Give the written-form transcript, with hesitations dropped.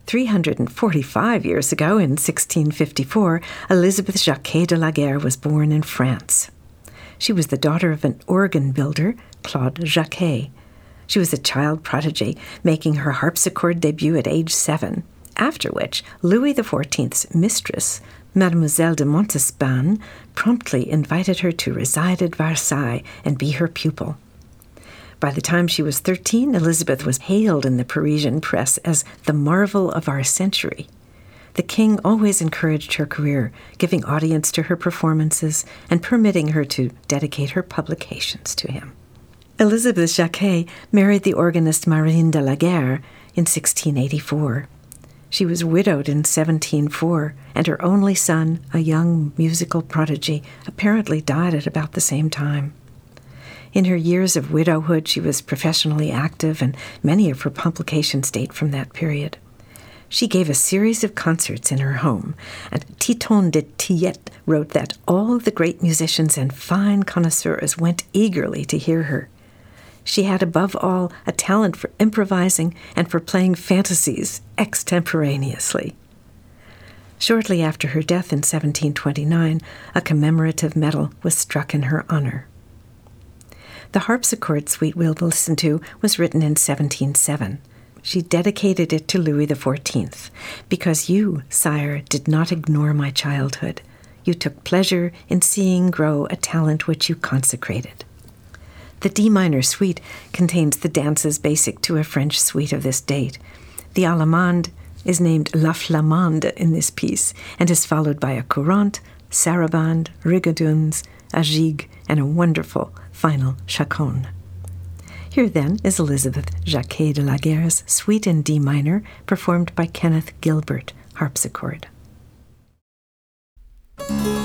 345 years ago, in 1654, Elizabeth Jacquet de la Guerre was born in France. She was the daughter of an organ builder, Claude Jacquet. She was a child prodigy, making her harpsichord debut at age 7, after which Louis XIV's mistress, Mademoiselle de Montespan, promptly invited her to reside at Versailles and be her pupil. By the time she was 13, Elizabeth was hailed in the Parisian press as the marvel of our century. The king always encouraged her career, giving audience to her performances and permitting her to dedicate her publications to him. Elizabeth Jacquet married the organist Marine de la Guerre in 1684. She was widowed in 1704, and her only son, a young musical prodigy, apparently died at about the same time. In her years of widowhood, she was professionally active, and many of her publications date from that period. She gave a series of concerts in her home, and Titon de Tillet wrote that all the great musicians and fine connoisseurs went eagerly to hear her. She had, above all, a talent for improvising and for playing fantasies extemporaneously. Shortly after her death in 1729, a commemorative medal was struck in her honor. The harpsichord suite we'll listen to was written in 1707. She dedicated it to Louis XIV. Because you, sire, did not ignore my childhood. You took pleasure in seeing grow a talent which you consecrated. The D minor suite contains the dances basic to a French suite of this date. The Allemande is named La Flamande in this piece and is followed by a courante, sarabande, rigodons, a gigue, and a wonderful final chaconne. Here then is Elizabeth Jacquet de la Guerre's Suite in D minor, performed by Kenneth Gilbert, harpsichord.